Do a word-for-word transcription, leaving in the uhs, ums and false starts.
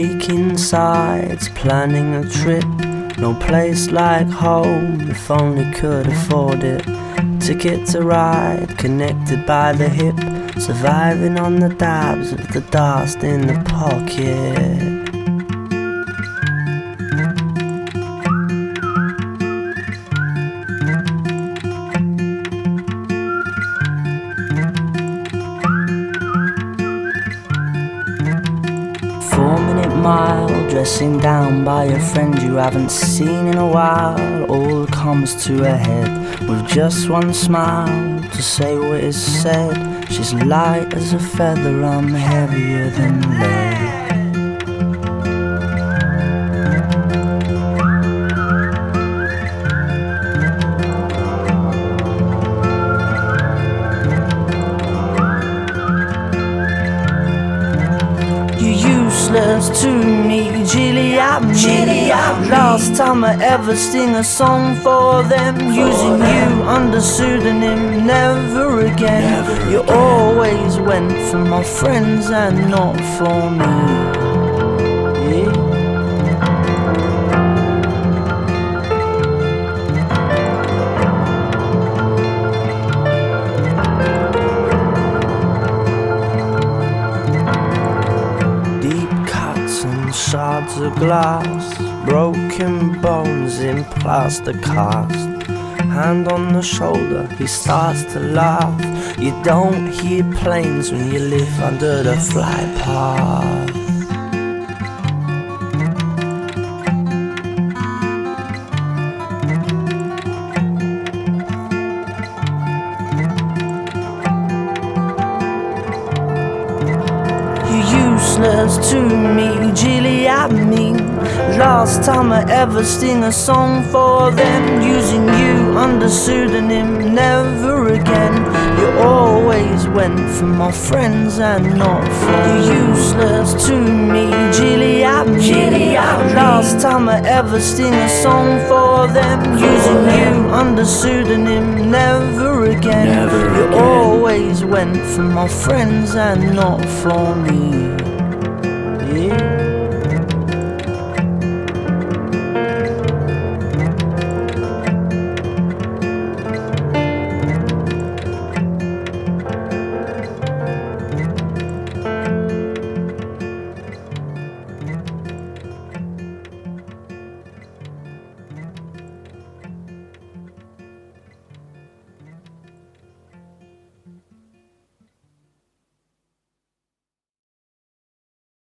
Taking sides, planning a trip. No place like home, if only could afford it. Ticket to ride, connected by the hip. Surviving on the dabs of the dust in the pocket. Four minute mile, dressing down by a friend you haven't seen in a while. All comes to a head with just one smile to say what is said. She's light as a feather, I'm heavier than lead. Useless to me, Gilly at me. Last time I ever sing a song for them, using you under pseudonym, never again. Never you again. Always went for my friends and not for me. Yeah. Shards of glass, broken bones in plaster cast. Hand on the shoulder, he starts to laugh. You don't hear planes when you live under the flight path. Useless to me, Gilly at me. Last time I ever sing a song for them, using you under pseudonym, never again. You always went for my friends and not for you. Useless to me, Gilly at me. Last time I ever sing a song for them, using you under pseudonym, never again. You always went for my friends and not for me.